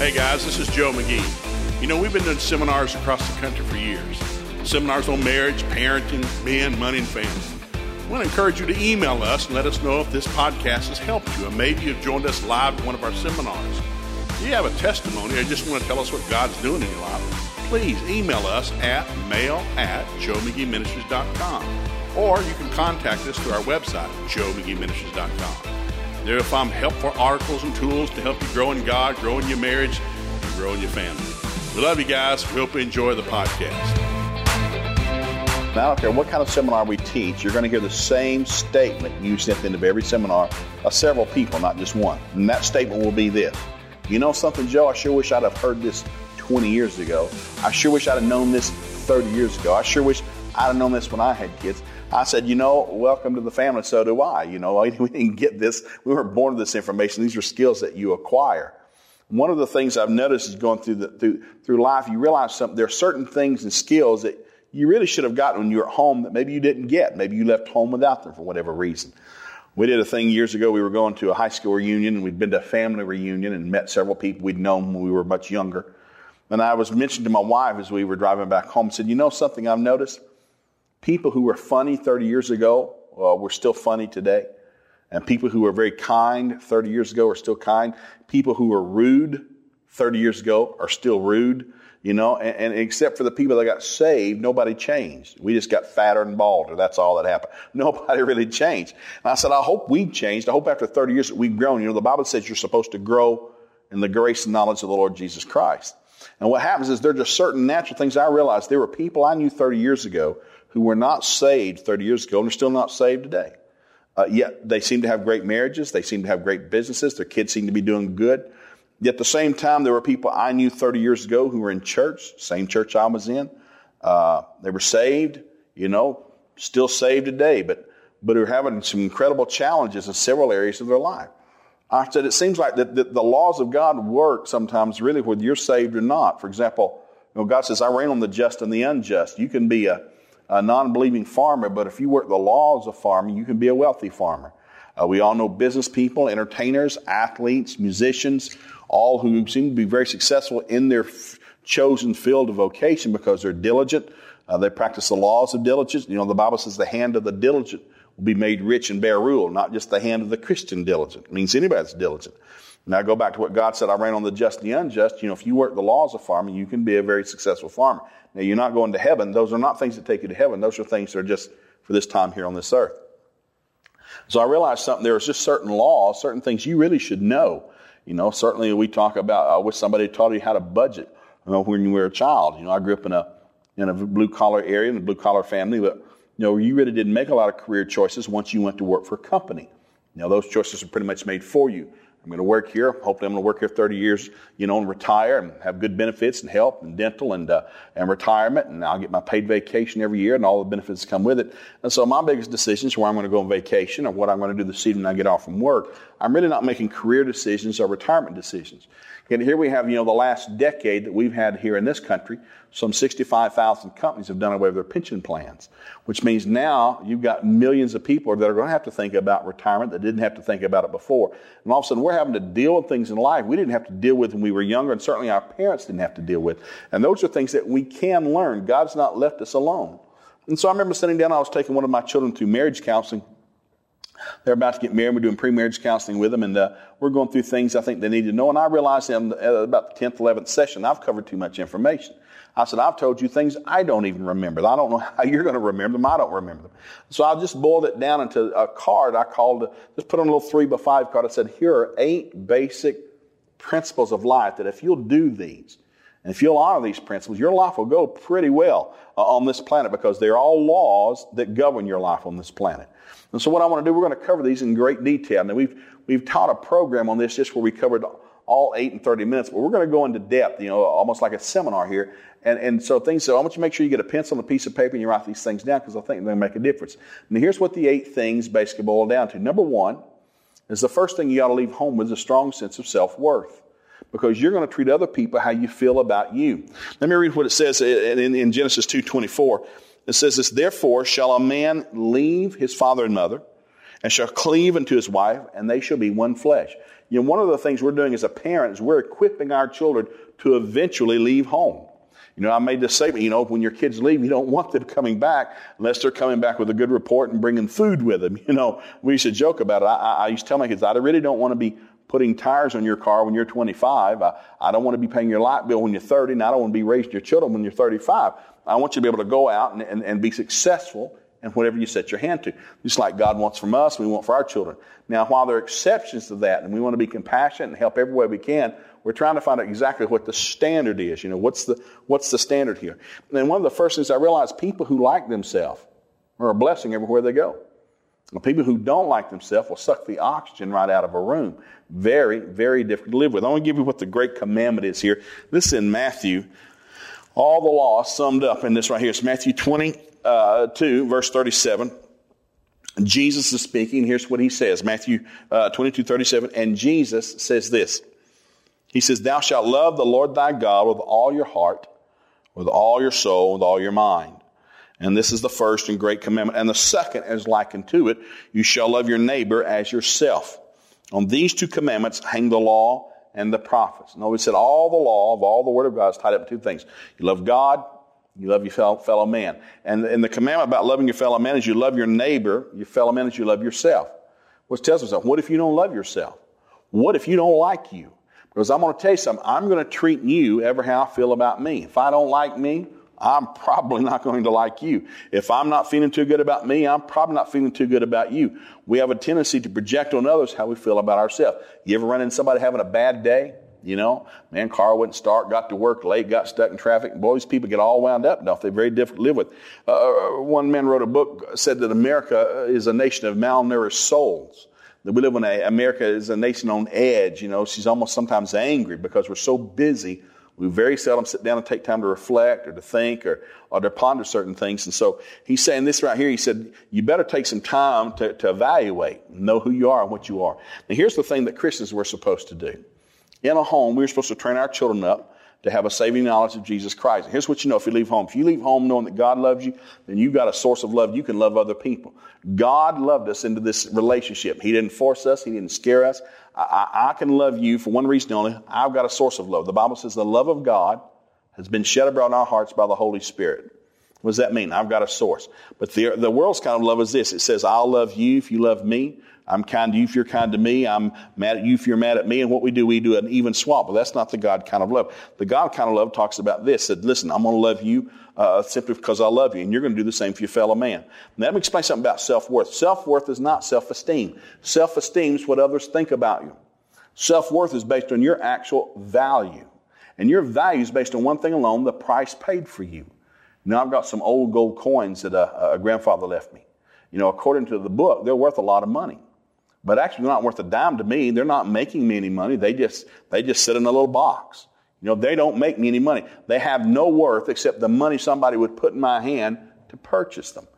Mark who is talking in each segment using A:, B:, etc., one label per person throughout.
A: Hey guys, this is Joe McGee. You know, we've been doing seminars across the country for years. Seminars on marriage, parenting, men, money, and family. I want to encourage you to email us and let us know if this podcast has helped you, and maybe you've joined us live at one of our seminars. If you have a testimony or just want to tell us what God's doing in your life, please email us at mail@joemcgeeministries.com, or you can contact us through our website, joemcgeeministries.com. There you'll find helpful articles and tools to help you grow in God, grow in your marriage, and grow in your family. We love you guys. We hope you enjoy the podcast.
B: Now, I don't care what kind of seminar we teach, you're going to hear the same statement used at the end of every seminar by several people, not just one. And that statement will be this. You know something, Joe? I sure wish I'd have heard this 20 years ago. I sure wish I'd have known this 30 years ago. I sure wish I'd have known this when I had kids. I said, welcome to the family, so do I. We didn't get this. We weren't born with this information. These are skills that you acquire. One of the things I've noticed is going through life, you realize something. There are certain things and skills that you really should have gotten when you were at home that maybe you didn't get. Maybe you left home without them for whatever reason. We did a thing years ago. We were going to a high school reunion, and we'd been to a family reunion and met several people we'd known when we were much younger. And I was mentioning to my wife as we were driving back home, said, something I've noticed? People who were funny 30 years ago were still funny today. And people who were very kind 30 years ago are still kind. People who were rude 30 years ago are still rude. And except for the people that got saved, nobody changed. We just got fatter and balder. That's all that happened. Nobody really changed. And I said, I hope we've changed. I hope after 30 years that we've grown. The Bible says you're supposed to grow in the grace and knowledge of the Lord Jesus Christ. And what happens is there are just certain natural things. I realized there were people I knew 30 years ago who were not saved 30 years ago, and they're still not saved today. Yet they seem to have great marriages. They seem to have great businesses. Their kids seem to be doing good. Yet at the same time, there were people I knew 30 years ago who were in church, same church I was in. They were saved, still saved today, but are having some incredible challenges in several areas of their life. I said it seems like that the laws of God work sometimes really whether you're saved or not. For example, God says, I reign on the just and the unjust. You can be a non-believing farmer, but if you work the laws of farming, you can be a wealthy farmer. We all know business people, entertainers, athletes, musicians, all who seem to be very successful in their chosen field of vocation because they're diligent. They practice the laws of diligence. The Bible says the hand of the diligent will be made rich and bear rule, not just the hand of the Christian diligent. It means anybody that's diligent. Now, I go back to what God said, I reign on the just and the unjust. If you work the laws of farming, you can be a very successful farmer. Now, you're not going to heaven. Those are not things that take you to heaven. Those are things that are just for this time here on this earth. So I realized something. There's just certain laws, certain things you really should know. Certainly we talk about, I wish somebody taught you how to budget, when you were a child. I grew up in a blue-collar area, in a blue-collar family, but, you really didn't make a lot of career choices once you went to work for a company. Those choices are pretty much made for you. I'm going to work here. Hopefully I'm going to work here 30 years, and retire and have good benefits and health and dental and retirement. And I'll get my paid vacation every year and all the benefits that come with it. And so my biggest decisions where I'm going to go on vacation or what I'm going to do this evening when I get off from work, I'm really not making career decisions or retirement decisions. And here we have, the last decade that we've had here in this country, some 65,000 companies have done away with their pension plans, which means now you've got millions of people that are going to have to think about retirement that didn't have to think about it before. And all of a sudden we're having to deal with things in life we didn't have to deal with when we were younger, and certainly our parents didn't have to deal with. And those are things that we can learn. God's not left us alone. And so I remember sitting down, I was taking one of my children through marriage counseling. They're about to get married. We're doing pre-marriage counseling with them, and we're going through things I think they need to know. And I realized at about the 10th, 11th session, I've covered too much information. I said, I've told you things I don't even remember. I don't know how you're going to remember them. I don't remember them. So I just boiled it down into a card I called, just put on a little 3x5 card. I said, here are 8 basic principles of life that if you'll do these, and if you'll honor these principles, your life will go pretty well on this planet because they're all laws that govern your life on this planet. And so what I want to do, we're going to cover these in great detail. Now, we've taught a program on this just where we covered all 8 in 30 minutes, but we're going to go into depth, almost like a seminar here. And so I want you to make sure you get a pencil and a piece of paper and you write these things down because I think they're going to make a difference. And here's what the 8 things basically boil down to. Number 1 is the first thing you got to leave home with is a strong sense of self-worth, because you're going to treat other people how you feel about you. Let me read what it says in Genesis 2:24. It says this, therefore shall a man leave his father and mother and shall cleave unto his wife, and they shall be one flesh. You know, one of the things we're doing as a parent is we're equipping our children to eventually leave home. You know, I made this statement, you know, when your kids leave, you don't want them coming back unless they're coming back with a good report and bringing food with them. You know, we used to joke about it. I used to tell my kids, I really don't want to be putting tires on your car when you're 25. I don't want to be paying your light bill when you're 30, and I don't want to be raising your children when you're 35. I want you to be able to go out and be successful in whatever you set your hand to. Just like God wants from us, we want for our children. Now, while there are exceptions to that, and we want to be compassionate and help every way we can, we're trying to find out exactly what the standard is. You know, what's the standard here? And one of the first things I realized, people who like themselves are a blessing everywhere they go. And people who don't like themselves will suck the oxygen right out of a room. Very, very difficult to live with. I want to give you what the great commandment is here. This is in Matthew. All the law is summed up in this right here. It's Matthew 22, verse 37. Jesus is speaking. Here's what he says. Matthew 22, 37. And Jesus says this. He says, thou shalt love the Lord thy God with all your heart, with all your soul, with all your mind. And this is the first and great commandment. And the second is likened to it. You shall love your neighbor as yourself. On these two commandments hang the law and the prophets. And we said all the law of all the Word of God is tied up in two things. You love God, you love your fellow man. And the commandment about loving your fellow man is you love your neighbor, your fellow man, as you love yourself. Which tells us, what if you don't love yourself? What if you don't like you? Because I'm going to tell you something. I'm going to treat you ever how I feel about me. If I don't like me, I'm probably not going to like you. If I'm not feeling too good about me, I'm probably not feeling too good about you. We have a tendency to project on others how we feel about ourselves. You ever run into somebody having a bad day? You know, man, car wouldn't start, got to work late, got stuck in traffic. Boy, these people get all wound up. They're very difficult to live with. One man wrote a book, said that America is a nation of malnourished souls. That we live in America is a nation on edge. You know, she's almost sometimes angry because we're so busy. We very seldom sit down and take time to reflect or to think or to ponder certain things. And so he's saying this right here. He said, you better take some time to evaluate, know who you are and what you are. Now, here's the thing that Christians were supposed to do. In a home, we're supposed to train our children up to have a saving knowledge of Jesus Christ. And here's what you know if you leave home. If you leave home knowing that God loves you, then you've got a source of love. You can love other people. God loved us into this relationship. He didn't force us. He didn't scare us. I can love you for one reason only. I've got a source of love. The Bible says the love of God has been shed abroad in our hearts by the Holy Spirit. What does that mean? I've got a source. But the world's kind of love is this. It says, I'll love you if you love me. I'm kind to you if you're kind to me. I'm mad at you if you're mad at me. And what we do an even swap. But that's not the God kind of love. The God kind of love talks about this. Said, listen, I'm going to love you simply because I love you. And you're going to do the same for your fellow man. And let me explain something about self-worth. Self-worth is not self-esteem. Self-esteem is what others think about you. Self-worth is based on your actual value. And your value is based on one thing alone, the price paid for you. Now, I've got some old gold coins that a grandfather left me. You know, according to the book, they're worth a lot of money. But actually, they're not worth a dime to me. They're not making me any money. They just sit in a little box. You know, they don't make me any money. They have no worth except the money somebody would put in my hand to purchase them.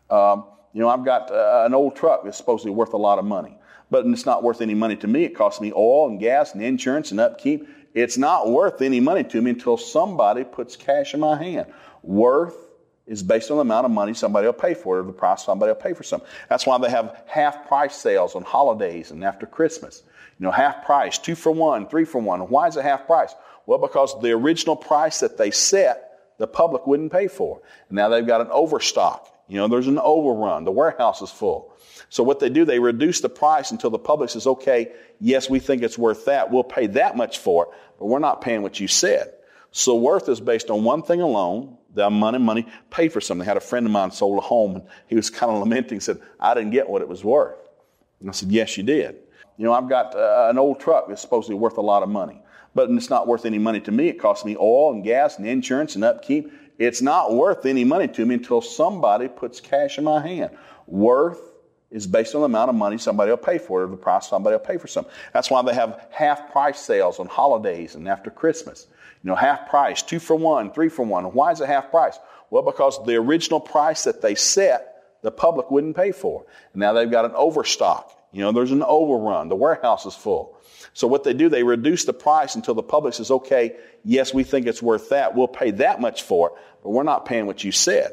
B: You know, I've got an old truck that's supposedly worth a lot of money. But it's not worth any money to me. It costs me oil and gas and insurance and upkeep. It's not worth any money to me until somebody puts cash in my hand. Worth is based on the amount of money somebody will pay for it, or the price somebody will pay for something. That's why they have half-price sales on holidays and after Christmas. You know, half price, 2 for 1, 3 for 1. Why is it half price? Well, because the original price that they set, the public wouldn't pay for. And now they've got an overstock. You know, there's an overrun. The warehouse is full. So what they do, they reduce the price until the public says, okay, yes, we think it's worth that. We'll pay that much for it, but we're not paying what you said. So worth is based on one thing alone. The money paid for something. I had a friend of mine sold a home, and he was kind of lamenting, said, I didn't get what it was worth. And I said, yes, you did. You know, I've got an old truck that's supposedly worth a lot of money, but it's not worth any money to me. It costs me oil and gas and insurance and upkeep. It's not worth any money to me until somebody puts cash in my hand. Worth is based on the amount of money somebody will pay for it, or the price somebody will pay for something. That's why they have half-price sales on holidays and after Christmas. You know, half price, 2 for 1, 3 for 1. Why is it half price? Well, because the original price that they set, the public wouldn't pay for. And now they've got an overstock. You know, there's an overrun. The warehouse is full. So what they do, they reduce the price until the public says, okay, yes, we think it's worth that. We'll pay that much for it, but we're not paying what you said.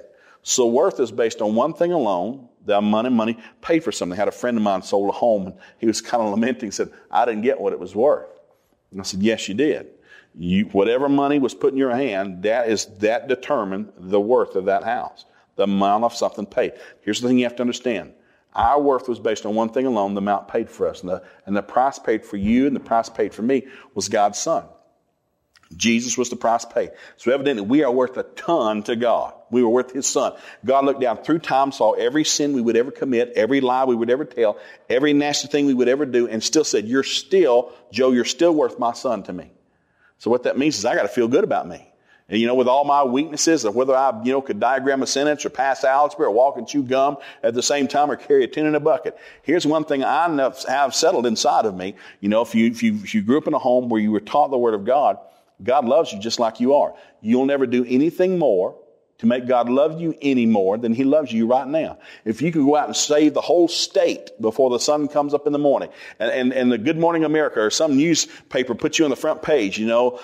B: So worth is based on one thing alone. The money paid for something. I had a friend of mine sold a home, and he was kind of lamenting, said, I didn't get what it was worth. And I said, yes, you did. Whatever money was put in your hand, that determined the worth of that house, the amount of something paid. Here's the thing you have to understand. Our worth was based on one thing alone, the amount paid for us. And the price paid for you and the price paid for me was God's Son. Jesus was the price paid. So evidently we are worth a ton to God. We were worth His Son. God looked down through time, saw every sin we would ever commit, every lie we would ever tell, every nasty thing we would ever do, and still said, you're still worth my Son to me. So what that means is I got to feel good about me. And, with all my weaknesses, or whether I, could diagram a sentence or pass algebra or walk and chew gum at the same time or carry a tin in a bucket. Here's one thing I have settled inside of me. If you grew up in a home where you were taught the Word of God, God loves you just like you are. You'll never do anything more to make God love you any more than He loves you right now. If you could go out and save the whole state before the sun comes up in the morning, and the Good Morning America or some newspaper puts you on the front page, Joe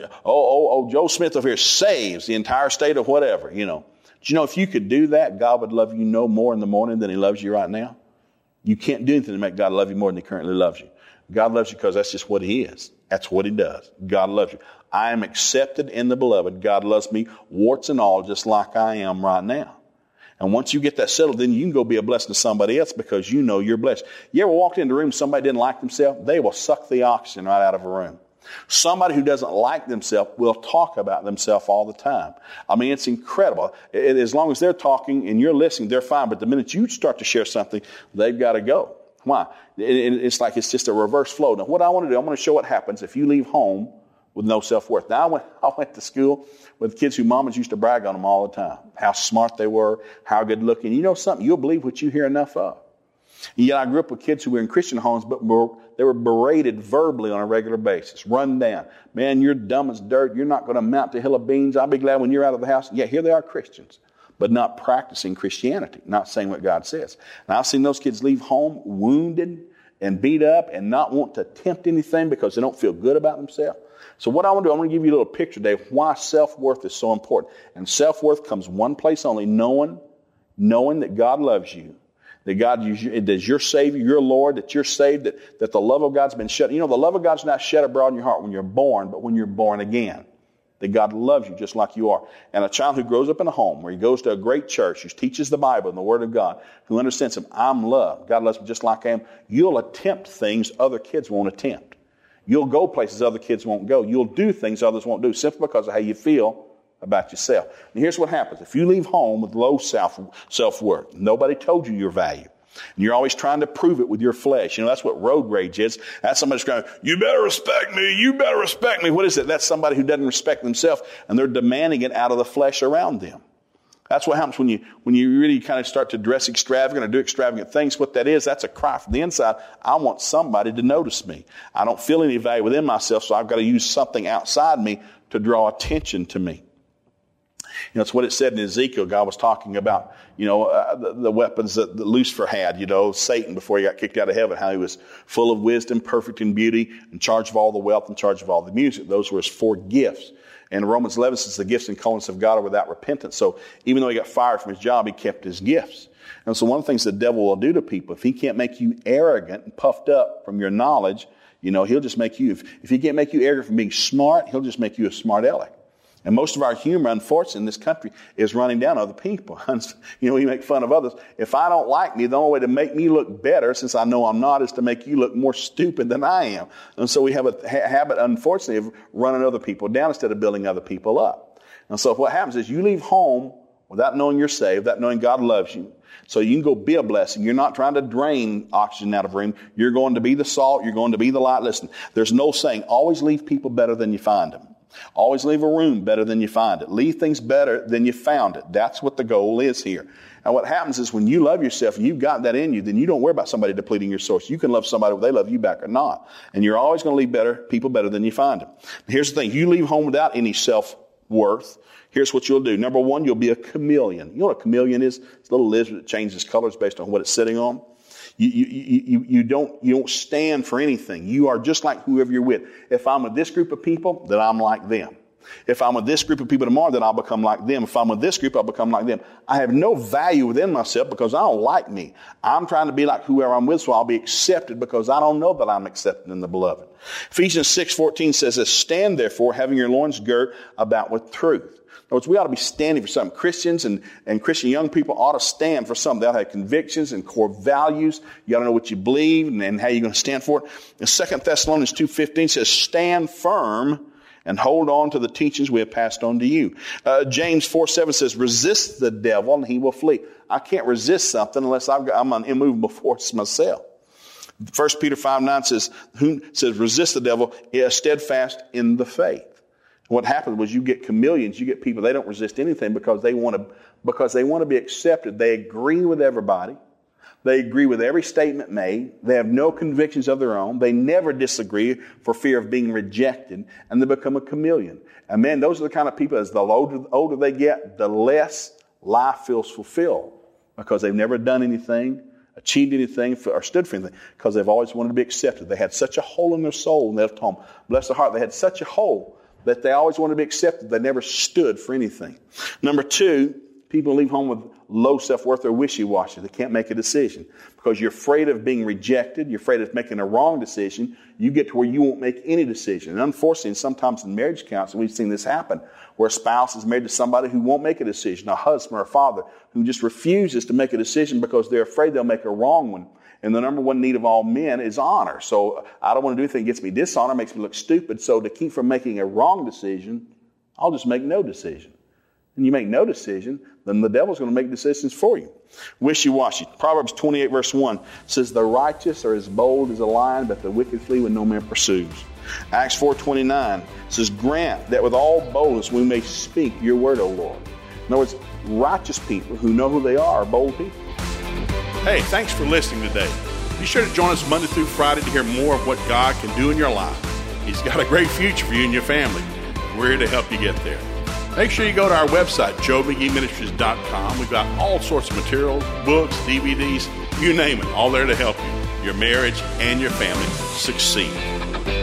B: Smith over here saves the entire state of whatever, Do you know if you could do that, God would love you no more in the morning than He loves you right now? You can't do anything to make God love you more than He currently loves you. God loves you because that's just what He is. That's what He does. God loves you. I am accepted in the beloved. God loves me, warts and all, just like I am right now. And once you get that settled, then you can go be a blessing to somebody else because you know you're blessed. You ever walked into a room, somebody didn't like themselves? They will suck the oxygen right out of a room. Somebody who doesn't like themselves will talk about themselves all the time. I mean, it's incredible. As long as they're talking and you're listening, they're fine. But the minute you start to share something, they've got to go. Why? It's like it's just a reverse flow. Now, what I want to do, I'm going to show what happens if you leave home with no self-worth. Now, I went to school with kids whose mamas used to brag on them all the time. How smart they were, how good looking. You know something? You'll believe what you hear enough of. And yet I grew up with kids who were in Christian homes, but they were berated verbally on a regular basis. Run down. Man, you're dumb as dirt. You're not going to amount to a hill of beans. I'll be glad when you're out of the house. Yeah, here they are, Christians, but not practicing Christianity, not saying what God says. And I've seen those kids leave home wounded and beat up and not want to attempt anything because they don't feel good about themselves. So what I want to do, I'm going to give you a little picture today of why self-worth is so important. And self-worth comes one place only, knowing that God loves you, that God is your Savior, your Lord, that you're saved, that the love of God's been shed. The love of God's not shed abroad in your heart when you're born, but when you're born again. That God loves you just like you are. And a child who grows up in a home where he goes to a great church, who teaches the Bible and the Word of God, who understands him, I'm loved. God loves me just like I am. You'll attempt things other kids won't attempt. You'll go places other kids won't go. You'll do things others won't do simply because of how you feel about yourself. And here's what happens. If you leave home with low self-worth, nobody told you your value. And you're always trying to prove it with your flesh. That's what road rage is. That's somebody going, you better respect me. You better respect me. What is it? That's somebody who doesn't respect themselves, and they're demanding it out of the flesh around them. That's what happens when you really kind of start to dress extravagant or do extravagant things. What that is, that's a cry from the inside. I want somebody to notice me. I don't feel any value within myself, so I've got to use something outside me to draw attention to me. It's what it said in Ezekiel. God was talking about, the weapons that Lucifer had, Satan before he got kicked out of heaven, how he was full of wisdom, perfect in beauty, in charge of all the wealth, in charge of all the music. Those were his 4 gifts. And Romans 11 says the gifts and callings of God are without repentance. So even though he got fired from his job, he kept his gifts. And so one of the things the devil will do to people, if he can't make you arrogant and puffed up from your knowledge, he'll just make you, if he can't make you arrogant from being smart, he'll just make you a smart aleck. And most of our humor, unfortunately, in this country is running down other people. We make fun of others. If I don't like me, the only way to make me look better, since I know I'm not, is to make you look more stupid than I am. And so we have a habit, unfortunately, of running other people down instead of building other people up. And so what happens is you leave home without knowing you're saved, without knowing God loves you. So you can go be a blessing. You're not trying to drain oxygen out of a room. You're going to be the salt. You're going to be the light. Listen, there's no saying, always leave people better than you find them. Always leave a room better than you find it. Leave things better than you found it. That's what the goal is here. And what happens is when you love yourself and you've got that in you, then you don't worry about somebody depleting your source. You can love somebody whether they love you back or not. And you're always going to leave people better than you find them. Here's the thing. You leave home without any self-worth. Here's what you'll do. Number one, you'll be a chameleon. You know what a chameleon is? It's a little lizard that changes colors based on what it's sitting on. You don't stand for anything. You are just like whoever you're with. If I'm with this group of people, then I'm like them. If I'm with this group of people tomorrow, then I'll become like them. If I'm with this group, I'll become like them. I have no value within myself because I don't like me. I'm trying to be like whoever I'm with, so I'll be accepted because I don't know that I'm accepted in the beloved. Ephesians 6:14 says this, stand therefore, having your loins girt about with truth. In other words, we ought to be standing for something. Christians and Christian young people ought to stand for something. They ought to have convictions and core values. You ought to know what you believe and how you're going to stand for it. And 2 Thessalonians 2:15 says, stand firm and hold on to the teachings we have passed on to you. James 4:7 says, resist the devil and he will flee. I can't resist something unless I'm an immovable force myself. 1 Peter 5:9 says, resist the devil, steadfast in the faith. What happens was you get chameleons, you get people, they don't resist anything because they want to be accepted. They agree with everybody. They agree with every statement made. They have no convictions of their own. They never disagree for fear of being rejected, and they become a chameleon. And man, those are the kind of people, as the older they get, the less life feels fulfilled because they've never done anything, achieved anything, or stood for anything because they've always wanted to be accepted. They had such a hole in their soul, and they'll tell them, bless their heart, they had such a hole that they always wanted to be accepted. They never stood for anything. Number two, people leave home with low self-worth or wishy-washy. They can't make a decision because you're afraid of being rejected. You're afraid of making a wrong decision. You get to where you won't make any decision. And unfortunately, sometimes in marriage counseling, we've seen this happen where a spouse is married to somebody who won't make a decision, a husband or a father who just refuses to make a decision because they're afraid they'll make a wrong one. And the number one need of all men is honor. So I don't want to do anything that gets me dishonor, makes me look stupid. So to keep from making a wrong decision, I'll just make no decision. And you make no decision, then the devil's going to make decisions for you. Wishy-washy. Proverbs 28:1 says, the righteous are as bold as a lion, but the wicked flee when no man pursues. Acts 4:29 says, grant that with all boldness we may speak your word, O Lord. In other words, righteous people who know who they are bold people.
A: Hey, thanks for listening today. Be sure to join us Monday through Friday to hear more of what God can do in your life. He's got a great future for you and your family. We're here to help you get there. Make sure you go to our website, joemcgeeministries.com. We've got all sorts of materials, books, DVDs, you name it, all there to help you, your marriage, and your family succeed.